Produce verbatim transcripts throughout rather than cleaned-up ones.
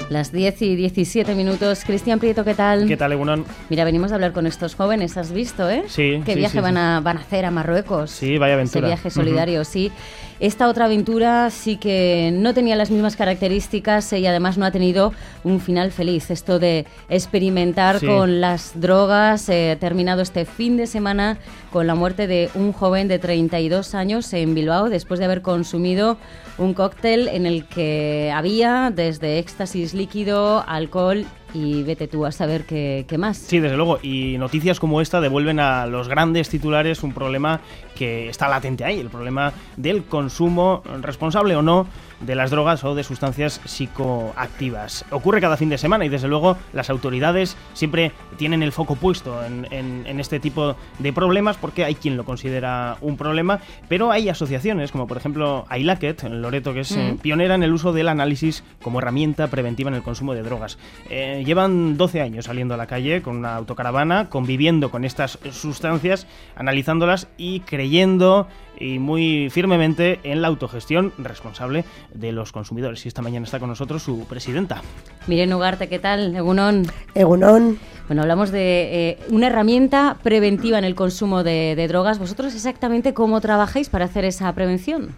Las diez y diecisiete minutos. Cristian Prieto, ¿qué tal? ¿Qué tal, Egunon? Mira, venimos a hablar con estos jóvenes, ¿has visto, eh? Sí. ¿Qué sí, viaje sí, van, sí. A, van a hacer a Marruecos? Sí, vaya aventura. Ese viaje solidario, uh-huh. sí. Esta otra aventura sí que no tenía las mismas características y además no ha tenido un final feliz. Esto de experimentar sí. con las drogas, eh, terminado este fin de semana con la muerte de un joven de treinta y dos años en Bilbao después de haber consumido un cóctel en el que había desde éxtasis líquido, alcohol y vete tú a saber qué, qué más. Sí, desde luego. Y noticias como esta devuelven a los grandes titulares un problema que está latente ahí, el problema del consumo, responsable o no, de las drogas o de sustancias psicoactivas. Ocurre cada fin de semana y desde luego las autoridades siempre tienen el foco puesto en, en, en este tipo de problemas porque hay quien lo considera un problema, pero hay asociaciones como por ejemplo Ailaket, en Loreto, que es mm. eh, pionera en el uso del análisis como herramienta preventiva en el consumo de drogas. Eh, llevan doce años saliendo a la calle con una autocaravana, conviviendo con estas sustancias, analizándolas y creyendo y muy firmemente en la autogestión responsable de los consumidores. Y esta mañana está con nosotros su presidenta. Miren Ugarte, ¿qué tal? Egunon. Egunon. Bueno, hablamos de eh, una herramienta preventiva en el consumo de, de drogas. ¿Vosotros exactamente cómo trabajáis para hacer esa prevención?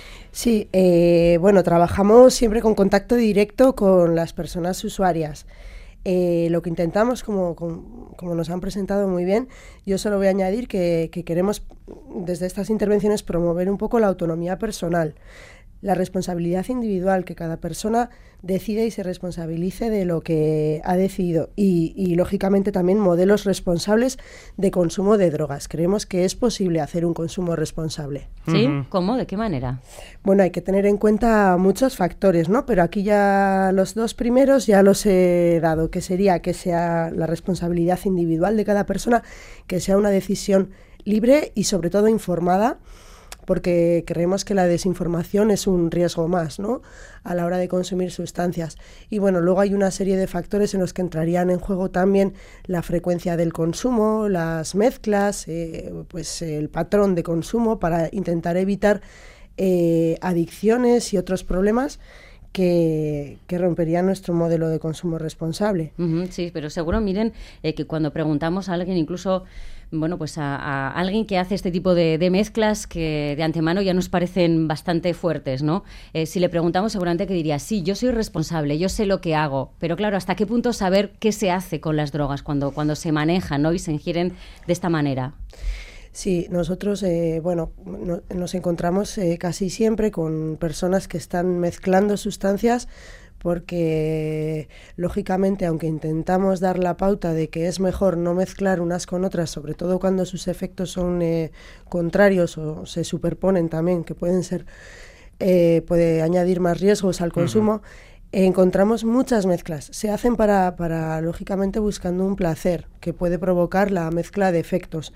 Sí, eh, bueno, trabajamos siempre con contacto directo con las personas usuarias. Eh, lo que intentamos, como, como, como nos han presentado muy bien, yo solo voy a añadir que, que queremos desde estas intervenciones promover un poco la autonomía personal, la responsabilidad individual, que cada persona decide y se responsabilice de lo que ha decidido y, y lógicamente también modelos responsables de consumo de drogas. Creemos que es posible hacer un consumo responsable. ¿Sí? Uh-huh. ¿Cómo? ¿De qué manera? Bueno, hay que tener en cuenta muchos factores, ¿no? Pero aquí ya los dos primeros ya los he dado, que sería que sea la responsabilidad individual de cada persona, que sea una decisión libre y sobre todo informada, porque creemos que la desinformación es un riesgo más, ¿no?, a la hora de consumir sustancias. Y bueno, luego hay una serie de factores en los que entrarían en juego también la frecuencia del consumo, las mezclas, eh, pues el patrón de consumo para intentar evitar eh, adicciones y otros problemas Que, que rompería nuestro modelo de consumo responsable. Uh-huh, sí, pero seguro, miren, eh, que cuando preguntamos a alguien, incluso, bueno, pues a, a alguien que hace este tipo de, de mezclas que de antemano ya nos parecen bastante fuertes, ¿no? Eh, si le preguntamos, seguramente que diría, sí, yo soy responsable, yo sé lo que hago, pero claro, ¿hasta qué punto saber qué se hace con las drogas cuando, cuando se manejan, ¿no?, y se ingieren de esta manera? Sí, nosotros, eh, bueno, no, nos encontramos eh, casi siempre con personas que están mezclando sustancias porque, lógicamente, aunque intentamos dar la pauta de que es mejor no mezclar unas con otras, sobre todo cuando sus efectos son eh, contrarios o se superponen también, que pueden ser, eh, puede añadir más riesgos al consumo, uh-huh. encontramos muchas mezclas. Se hacen para, para, lógicamente, buscando un placer que puede provocar la mezcla de efectos.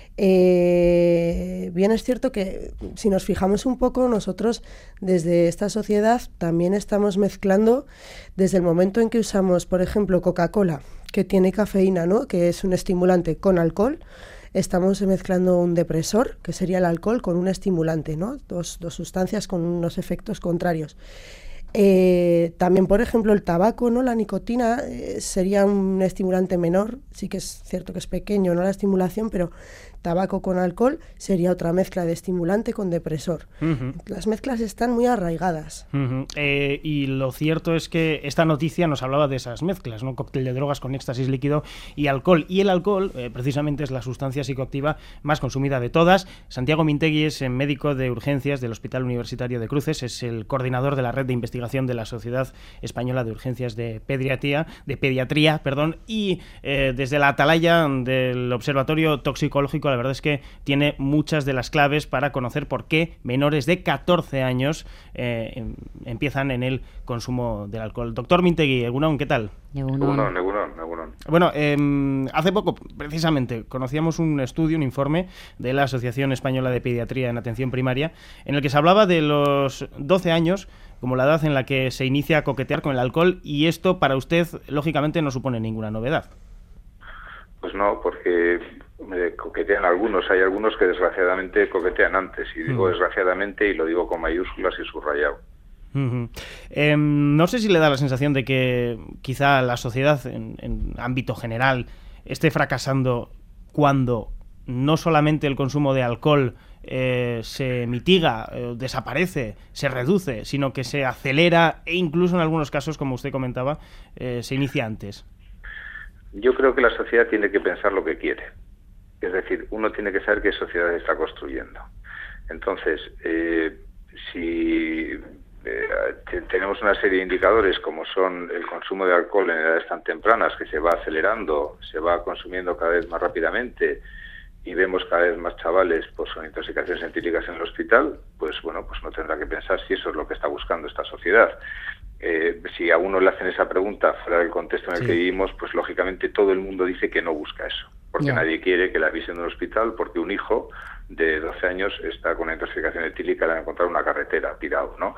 Eh, bien es cierto que si nos fijamos un poco, nosotros desde esta sociedad también estamos mezclando desde el momento en que usamos, por ejemplo, Coca-Cola, que tiene cafeína, ¿no?, que es un estimulante, con alcohol. Estamos mezclando un depresor, que sería el alcohol, con un estimulante, ¿no?, dos, dos sustancias con unos efectos contrarios. Eh, también, por ejemplo, el tabaco, ¿no?, la nicotina eh, sería un estimulante menor, sí que es cierto que es pequeño, ¿no?, la estimulación, pero tabaco con alcohol sería otra mezcla de estimulante con depresor. Uh-huh. Las mezclas están muy arraigadas. Uh-huh. Eh, y lo cierto es que esta noticia nos hablaba de esas mezclas, ¿no?, cóctel de drogas con éxtasis líquido y alcohol. Y el alcohol, eh, precisamente, es la sustancia psicoactiva más consumida de todas. Santiago Mintegui es médico de urgencias del Hospital Universitario de Cruces, es el coordinador de la red de investigación de la Sociedad Española de Urgencias de Pediatría, de Pediatría, perdón, y eh, desde la atalaya del Observatorio Toxicológico, la verdad es que tiene muchas de las claves para conocer por qué menores de catorce años eh, em, empiezan en el consumo del alcohol. Doctor Mintegui, Egunon, ¿qué tal? Egunon, Egunon, Egunon. Bueno, eh, hace poco, precisamente, conocíamos un estudio, un informe de la Asociación Española de Pediatría en Atención Primaria, en el que se hablaba de los doce años como la edad en la que se inicia a coquetear con el alcohol, y esto para usted, lógicamente, no supone ninguna novedad. Pues no, porque me coquetean algunos, hay algunos que desgraciadamente coquetean antes, y digo mm. desgraciadamente y lo digo con mayúsculas y subrayado. Uh-huh. Eh, no sé si le da la sensación de que quizá la sociedad en, en ámbito general esté fracasando cuando no solamente el consumo de alcohol eh, se mitiga, eh, desaparece, se reduce, sino que se acelera e incluso en algunos casos, como usted comentaba, eh, se inicia antes. Yo creo que la sociedad tiene que pensar lo que quiere. Es decir, uno tiene que saber qué sociedad está construyendo. Entonces, eh, si eh, tenemos una serie de indicadores como son el consumo de alcohol en edades tan tempranas, que se va acelerando, se va consumiendo cada vez más rápidamente, y vemos cada vez más chavales pues, con intoxicaciones etílicas en el hospital, pues bueno, pues no tendrá que pensar si eso es lo que está buscando esta sociedad. Eh, si a uno le hacen esa pregunta fuera del contexto en el sí. que vivimos, pues lógicamente todo el mundo dice que no busca eso, porque yeah. nadie quiere que la avisen de un hospital porque un hijo de doce años está con una intoxicación etílica y le han encontrado una carretera tirado, ¿no?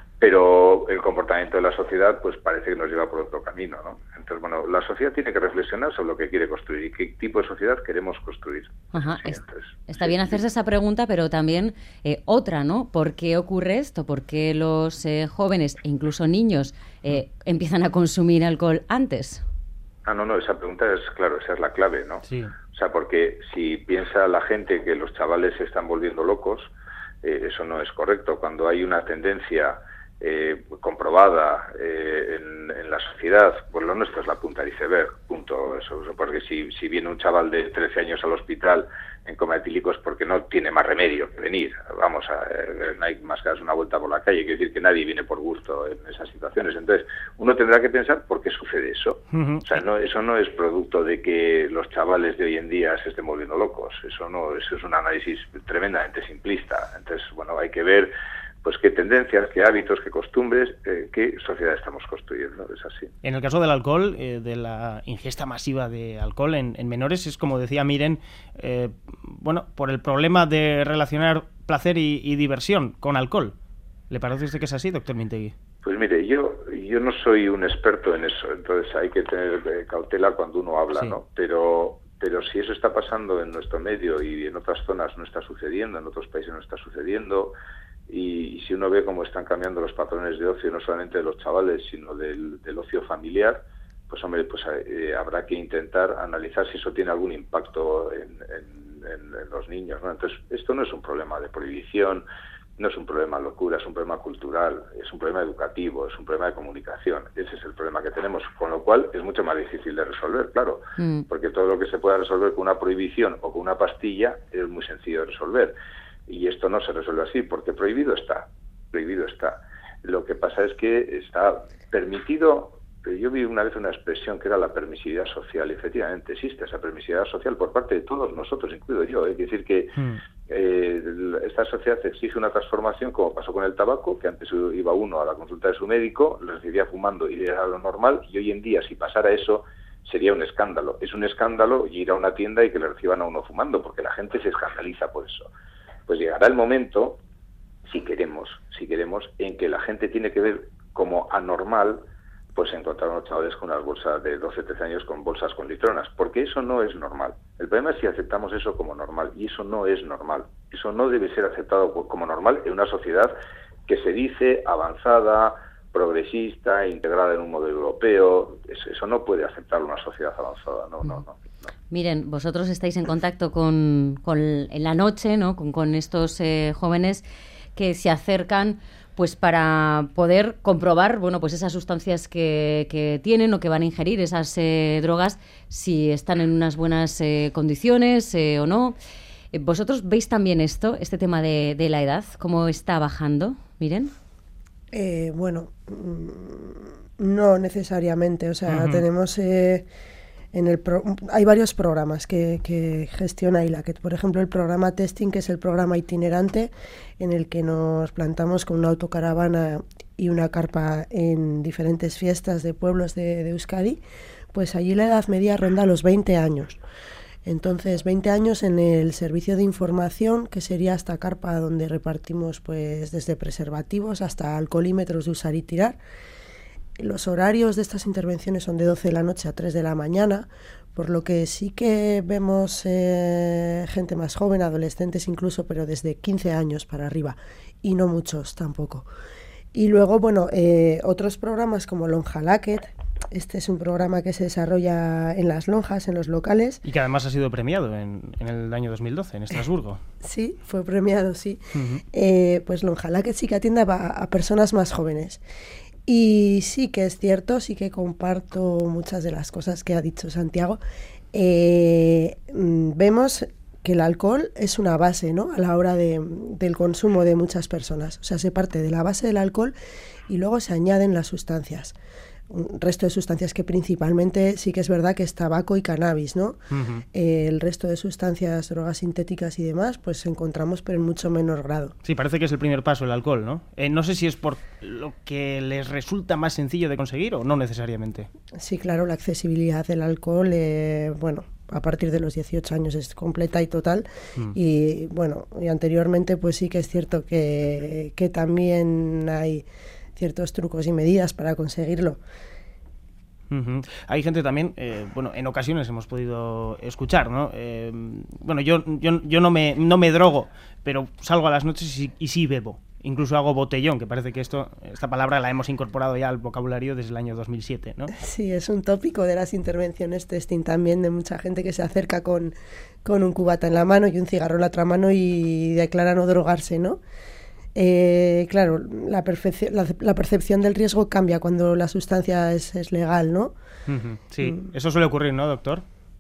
Pero el comportamiento de la sociedad pues parece que nos lleva por otro camino, ¿no? Entonces, bueno, la sociedad tiene que reflexionar sobre lo que quiere construir y qué tipo de sociedad queremos construir. Ajá, sí, es, entonces, está sí, bien hacerse sí. esa pregunta, pero también eh, otra, ¿no? ¿Por qué ocurre esto? ¿Por qué los eh, jóvenes e incluso niños eh, empiezan a consumir alcohol antes? Ah, no, no, esa pregunta es, claro, esa es la clave, ¿no? Sí. O sea, porque si piensa la gente que los chavales se están volviendo locos, eh, eso no es correcto. Cuando hay una tendencia eh, comprobada eh, en, en la sociedad, pues lo nuestro es la punta del iceberg, punto. Eso, porque si, si viene un chaval de trece años al hospital en coma etílico es porque no tiene más remedio que venir. Vamos, a, eh, no hay más que darse una vuelta por la calle, quiere decir que nadie viene por gusto en esas situaciones. Entonces, uno tendrá que pensar por qué sucede eso. Uh-huh. O sea, no, eso no es producto de que los chavales de hoy en día se estén volviendo locos. Eso no, eso es un análisis tremendamente simplista. Entonces, bueno, hay que ver pues qué tendencias, qué hábitos, qué costumbres, eh, qué sociedad estamos construyendo, es así. En el caso del alcohol, eh, de la ingesta masiva de alcohol en, en menores, es como decía Miren, eh, bueno, por el problema de relacionar placer y, y diversión con alcohol. ¿Le parece a usted que es así, doctor Mintegui? Pues mire, yo yo no soy un experto en eso, entonces hay que tener eh, cautela cuando uno habla, sí. ¿no? Pero pero si eso está pasando en nuestro medio y en otras zonas no está sucediendo, en otros países no está sucediendo. Y, y si uno ve cómo están cambiando los patrones de ocio, no solamente de los chavales, sino del, del ocio familiar, pues hombre, pues eh, habrá que intentar analizar si eso tiene algún impacto en, en, en, en los niños, ¿no? Entonces, esto no es un problema de prohibición, no es un problema de locura, es un problema cultural, es un problema educativo, es un problema de comunicación. Ese es el problema que tenemos, con lo cual es mucho más difícil de resolver, claro, mm. porque todo lo que se pueda resolver con una prohibición o con una pastilla es muy sencillo de resolver. Y esto no se resuelve así, porque prohibido está, prohibido está. Lo que pasa es que está permitido, yo vi una vez una expresión que era la permisividad social, y efectivamente existe esa permisividad social por parte de todos nosotros, incluido yo. Es decir, que mm. eh, esta sociedad exige una transformación, como pasó con el tabaco, que antes iba uno a la consulta de su médico, lo recibía fumando y era lo normal, y hoy en día, si pasara eso, sería un escándalo. Es un escándalo ir a una tienda y que le reciban a uno fumando, porque la gente se escandaliza por eso. Pues llegará el momento, si queremos, si queremos, en que la gente tiene que ver como anormal, pues encontrar a unos chavales con unas bolsas de doce, trece años con bolsas con litronas, porque eso no es normal. El problema es si aceptamos eso como normal, y eso no es normal. Eso no debe ser aceptado como normal en una sociedad que se dice avanzada, progresista, integrada en un modelo europeo. Eso, eso no puede aceptar una sociedad avanzada, no, no, no. no. Miren, vosotros estáis en contacto con, con en la noche, ¿no? Con, con estos eh, jóvenes que se acercan, pues para poder comprobar, bueno, pues esas sustancias que, que tienen o que van a ingerir, esas eh, drogas, si están en unas buenas eh, condiciones eh, o no. ¿Vosotros veis también esto, este tema de, de la edad, cómo está bajando? Miren. Eh, bueno, no necesariamente. O sea, uh-huh. tenemos... Eh, En el pro, hay varios programas que, que gestiona I L A C. Por ejemplo, el programa Testing, que es el programa itinerante en el que nos plantamos con una autocaravana y una carpa en diferentes fiestas de pueblos de, de Euskadi, pues allí la edad media ronda los veinte años. Entonces, veinte años en el servicio de información, que sería esta carpa donde repartimos pues desde preservativos hasta alcoholímetros de usar y tirar. Los horarios de estas intervenciones son de doce de la noche a tres de la mañana, por lo que sí que vemos eh, gente más joven, adolescentes incluso, pero desde quince años para arriba, y no muchos tampoco. Y luego, bueno, eh, otros programas como Lonjalaket. Este es un programa que se desarrolla en las lonjas, en los locales. Y que además ha sido premiado en, en el año dos mil doce, en Estrasburgo. Sí, fue premiado, sí. Uh-huh. Eh, pues Lonjalaket sí que atiende a, a personas más jóvenes. Y sí que es cierto, sí que comparto muchas de las cosas que ha dicho Santiago. Eh, vemos que el alcohol es una base, ¿no?, a la hora de, del consumo de muchas personas. O sea, se parte de la base del alcohol y luego se añaden las sustancias. Un resto de sustancias que principalmente sí que es verdad que es tabaco y cannabis, ¿no? Uh-huh. Eh, el resto de sustancias, drogas sintéticas y demás, pues encontramos, pero en mucho menor grado. Sí, parece que es el primer paso el alcohol, ¿no? Eh, no sé si es por lo que les resulta más sencillo de conseguir o no necesariamente. Sí, claro, la accesibilidad del alcohol, eh, bueno, a partir de los dieciocho años es completa y total. Mm. Y bueno, y anteriormente pues sí que es cierto que, que también hay ciertos trucos y medidas para conseguirlo. Uh-huh. Hay gente también, eh, bueno, en ocasiones hemos podido escuchar, ¿no? Eh, bueno, yo, yo, yo no me no me drogo, pero salgo a las noches y, y sí bebo. Incluso hago botellón, que parece que esto esta palabra la hemos incorporado ya al vocabulario desde el año dos mil siete, ¿no? Sí, es un tópico de las intervenciones testing también, de mucha gente que se acerca con, con un cubata en la mano y un cigarro en la otra mano y declara no drogarse, ¿no? Eh, claro, la, percepci- la, la percepción del riesgo cambia cuando la sustancia es, es legal, ¿no? Uh-huh. Sí, mm. Eso suele ocurrir, ¿no, doctor?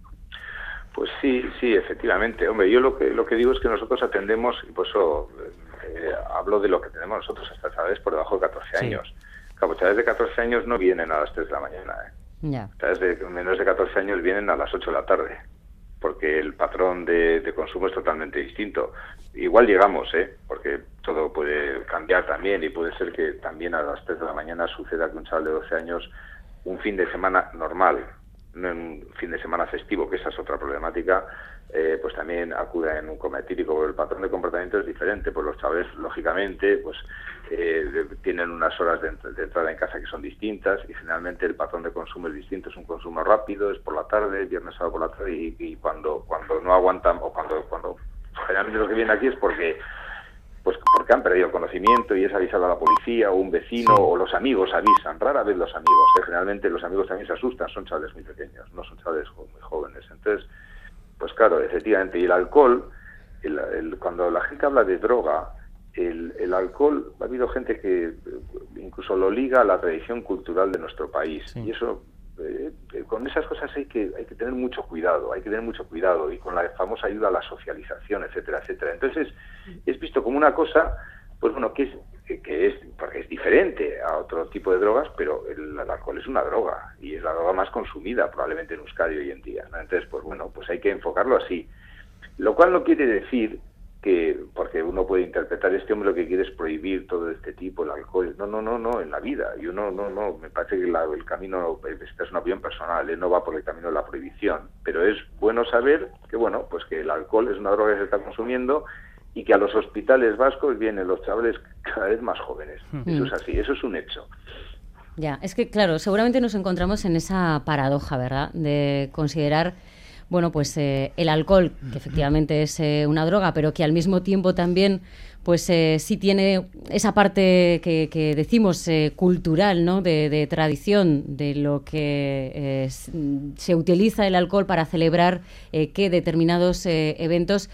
Pues sí, sí, efectivamente. Hombre, yo lo que lo que digo es que nosotros atendemos, y por eso eh, hablo de lo que tenemos nosotros hasta chavales por debajo de catorce sí. años. Claro, chavales de catorce años no vienen a las tres de la mañana, ¿eh? Yeah. Chavales de menores de catorce años vienen a las ocho de la tarde, porque el patrón de, de consumo es totalmente distinto. Igual llegamos, ¿eh? Porque todo puede cambiar también y puede ser que también a las tres de la mañana suceda que un chaval de doce años, un fin de semana normal, no en un fin de semana festivo, que esa es otra problemática, eh, pues también acuda en un coma etílico. El patrón de comportamiento es diferente, pues los chavales, lógicamente, pues eh, tienen unas horas de, de entrada en casa que son distintas y generalmente el patrón de consumo es distinto, es un consumo rápido, es por la tarde, viernes, sábado por la tarde y, y cuando cuando no aguantan o cuando cuando generalmente los que vienen aquí es porque pues porque han perdido conocimiento y es avisado a la policía o un vecino, sí, o los amigos avisan, rara vez los amigos, ¿eh? Generalmente los amigos también se asustan, son chavales muy pequeños, no son chavales muy jóvenes. Entonces, pues claro, efectivamente, y el alcohol, el, el, cuando la gente habla de droga, el, el alcohol, ha habido gente que incluso lo liga a la tradición cultural de nuestro país, sí, y eso, eh, con esas cosas hay que hay que tener mucho cuidado, hay que tener mucho cuidado, y con la famosa ayuda a la socialización, etcétera, etcétera. Entonces, es visto como una cosa, pues bueno, que es que es porque es diferente a otro tipo de drogas, pero el, el alcohol es una droga y es la droga más consumida probablemente en Euskadi hoy en día, ¿no? Entonces, pues bueno, pues hay que enfocarlo así, lo cual no quiere decir que, porque uno puede interpretar, este hombre lo que quiere es prohibir todo este tipo, el alcohol. No, no, no, no, en la vida. Yo no, no, no, me parece que la, el camino, esta es una opinión personal, ¿eh? No va por el camino de la prohibición, pero es bueno saber que, bueno, pues que el alcohol es una droga que se está consumiendo y que a los hospitales vascos vienen los chavales cada vez más jóvenes. Mm. Eso es así, eso es un hecho. Ya, es que claro, seguramente nos encontramos en esa paradoja, ¿verdad?, de considerar, bueno, pues eh, el alcohol, que efectivamente es eh, una droga, pero que al mismo tiempo también, pues eh, sí tiene esa parte que, que decimos eh, cultural, ¿no?, de, de tradición, de lo que eh, se utiliza el alcohol para celebrar eh, que determinados eh, eventos.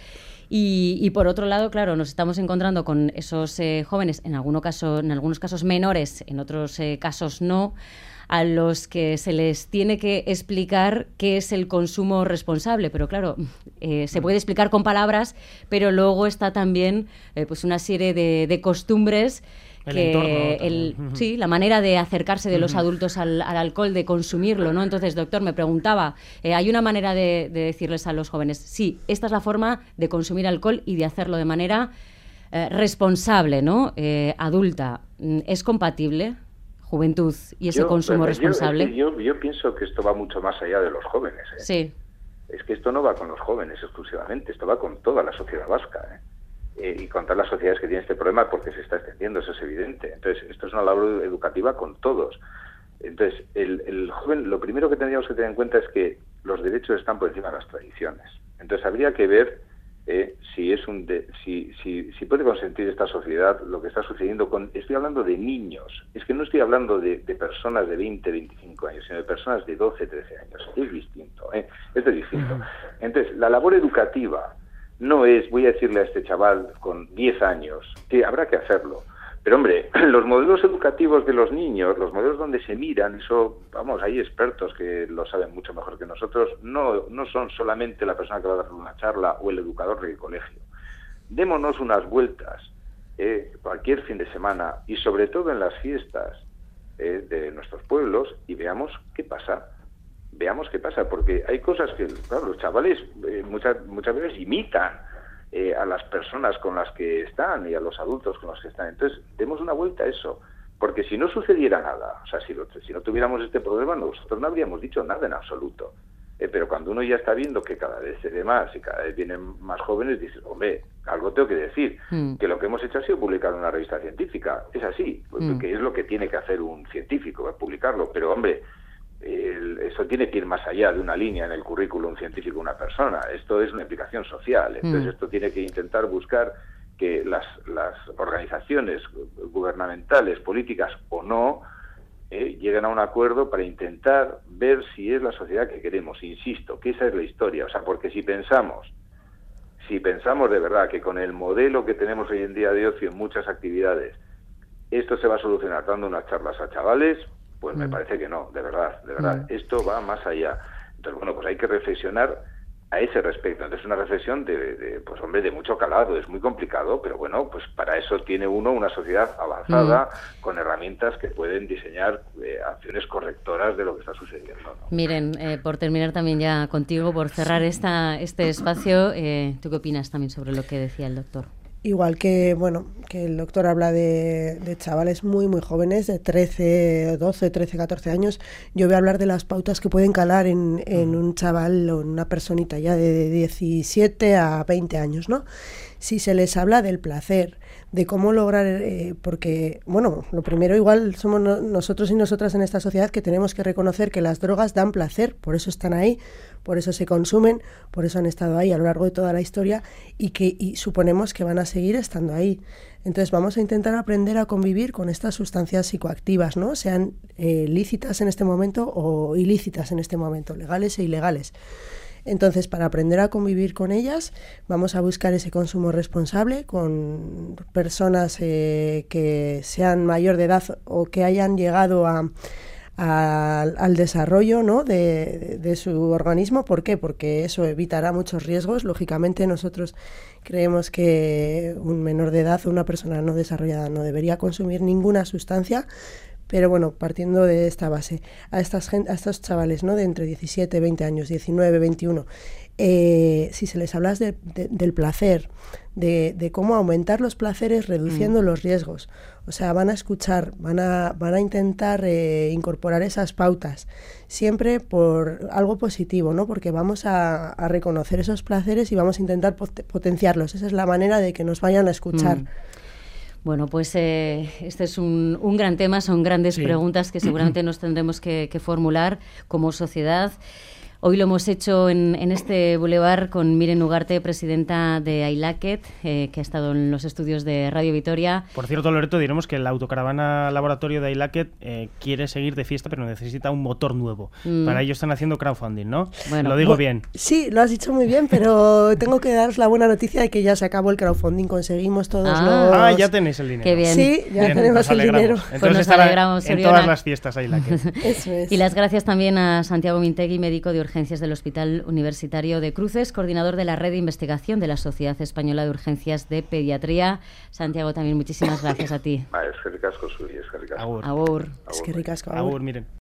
Y, y por otro lado, claro, nos estamos encontrando con esos eh, jóvenes, en, alguno caso, en algunos casos menores, en otros eh, casos no, a los que se les tiene que explicar qué es el consumo responsable. Pero claro, eh, se puede explicar con palabras, pero luego está también eh, pues una serie de, de costumbres, el que entorno, el, sí, la manera de acercarse de los adultos al, al alcohol, de consumirlo, ¿no? Entonces, doctor, me preguntaba, eh, ¿hay una manera de, de decirles a los jóvenes, sí, esta es la forma de consumir alcohol y de hacerlo de manera eh, responsable, ¿no?, eh, adulta? ¿Es compatible juventud y ese yo, consumo yo, responsable? Yo, yo, yo pienso que esto va mucho más allá de los jóvenes, ¿eh? Sí. Es que esto no va con los jóvenes exclusivamente, esto va con toda la sociedad vasca, ¿eh? Eh, y con todas las sociedades que tienen este problema, porque se está extendiendo, eso es evidente. Entonces, esto es una labor educativa con todos. Entonces, el, el joven, lo primero que tendríamos que tener en cuenta es que los derechos están por encima de las tradiciones. Entonces, habría que ver eh, si es un de, si, si, si puede consentir esta sociedad lo que está sucediendo con... Estoy hablando de niños, es que no estoy hablando de, de personas de veinte, veinticinco años, sino de personas de doce, trece años. Es distinto, ¿eh? Esto es distinto. Entonces, la labor educativa no es, voy a decirle a este chaval con diez años, que habrá que hacerlo. Pero, hombre, los modelos educativos de los niños, los modelos donde se miran, eso, vamos, hay expertos que lo saben mucho mejor que nosotros, no, no son solamente la persona que va a dar una charla o el educador del colegio. Démonos unas vueltas, eh, cualquier fin de semana, y sobre todo en las fiestas eh, de nuestros pueblos, y veamos qué pasa. Veamos qué pasa, porque hay cosas que, claro, los chavales eh, muchas, muchas veces imitan Eh, a las personas con las que están y a los adultos con los que están. Entonces, demos una vuelta a eso, porque si no sucediera nada, o sea, si, lo, si no tuviéramos este problema, nosotros no habríamos dicho nada en absoluto. Eh, pero cuando uno ya está viendo que cada vez se ve más y cada vez vienen más jóvenes, dices, hombre, algo tengo que decir, mm. que lo que hemos hecho ha sido publicar en una revista científica. Es así, mm. que es lo que tiene que hacer un científico, publicarlo, pero hombre, El, eso tiene que ir más allá de una línea en el currículum científico de una persona. Esto es una implicación social. Entonces, mm. esto tiene que intentar buscar que las, las organizaciones gubernamentales, políticas o no, eh, lleguen a un acuerdo para intentar ver si es la sociedad que queremos. Insisto, que esa es la historia. O sea, porque si pensamos, si pensamos de verdad que con el modelo que tenemos hoy en día de ocio en muchas actividades, esto se va a solucionar dando unas charlas a chavales, pues me parece que no, de verdad, de verdad. Mm. Esto va más allá. Entonces, bueno, pues hay que reflexionar a ese respecto. Entonces, una reflexión de, de, pues hombre, de mucho calado. Es muy complicado, pero bueno, pues para eso tiene uno una sociedad avanzada mm. con herramientas que pueden diseñar eh, acciones correctoras de lo que está sucediendo, ¿no? Miren, eh, por terminar también ya contigo, por cerrar esta este espacio, eh, ¿tú qué opinas también sobre lo que decía el doctor? Igual que, bueno, que el doctor habla de, de chavales muy, muy jóvenes, de trece, doce, trece, catorce años, yo voy a hablar de las pautas que pueden calar en, en un chaval o en una personita ya de diecisiete a veinte años, ¿no? Si se les habla del placer, de cómo lograr, eh, porque, bueno, lo primero igual somos no, nosotros y nosotras en esta sociedad que tenemos que reconocer que las drogas dan placer, por eso están ahí, por eso se consumen, por eso han estado ahí a lo largo de toda la historia y que y suponemos que van a seguir estando ahí. Entonces vamos a intentar aprender a convivir con estas sustancias psicoactivas, ¿no? Sean eh, lícitas en este momento o ilícitas en este momento, legales e ilegales. Entonces, para aprender a convivir con ellas, vamos a buscar ese consumo responsable con personas eh, que sean mayor de edad o que hayan llegado a, a, al desarrollo, ¿no? de, de, de su organismo. ¿Por qué? Porque eso evitará muchos riesgos. Lógicamente, nosotros creemos que un menor de edad o una persona no desarrollada no debería consumir ninguna sustancia. Pero bueno, partiendo de esta base, a estas a estos chavales, ¿no? De entre diecisiete, veinte años, diecinueve, veintiuno, eh, si se les habla de, de, del placer, de, de cómo aumentar los placeres reduciendo mm. los riesgos, o sea, van a escuchar, van a, van a intentar eh, incorporar esas pautas, siempre por algo positivo, ¿no? Porque vamos a, a reconocer esos placeres y vamos a intentar pot- potenciarlos. Esa es la manera de que nos vayan a escuchar. Mm. Bueno, pues eh, este es un, un gran tema, son grandes sí. preguntas que seguramente nos tendremos que, que formular como sociedad. Hoy lo hemos hecho en, en este bulevar con Miren Ugarte, presidenta de AILACET, eh, que ha estado en los estudios de Radio Vitoria. Por cierto, Loreto, diremos que la autocaravana laboratorio de AILACET eh, quiere seguir de fiesta, pero necesita un motor nuevo. Mm. Para ello están haciendo crowdfunding, ¿no? Bueno, lo digo bu- bien. Sí, lo has dicho muy bien, pero tengo que daros la buena noticia de que ya se acabó el crowdfunding. Conseguimos todos ah. los... Ah, ya tenéis el dinero. Qué bien. Sí, ya bien, tenemos el dinero. Entonces pues nos estará alegramos, en Oriona. Todas las fiestas AILACET. Eso es. Y las gracias también a Santiago Mintegui, médico de urgencias del Hospital Universitario de Cruces, coordinador de la red de investigación de la Sociedad Española de Urgencias de Pediatría. Santiago, también muchísimas gracias a ti. Es que ricasco suyo, es que ricasco. Agur. Agur. Es que ricasco. Agur, miren.